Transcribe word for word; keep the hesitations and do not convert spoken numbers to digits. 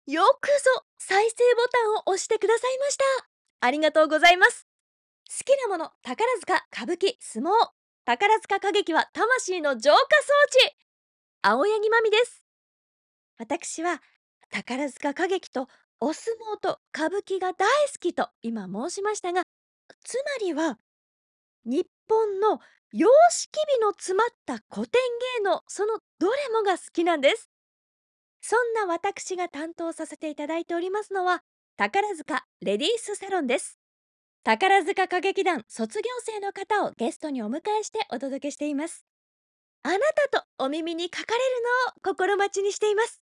よくぞ再生ボタンを押してくださいました。ありがとうございます。好きなもの、宝塚、歌舞伎、相撲。宝塚歌劇は魂の浄化装置。青柳まみです。私は宝塚歌劇とお相撲と歌舞伎が大好きと今申しましたが、つまりは日本の様式美の詰まった古典芸能、そのどれもが好きなんです。そんな私が担当させていただいておりますのは、宝塚レディースサロンです。宝塚歌劇団卒業生の方をゲストにお迎えしてお届けしています。あなたとお耳にかかれるのを心待ちにしています。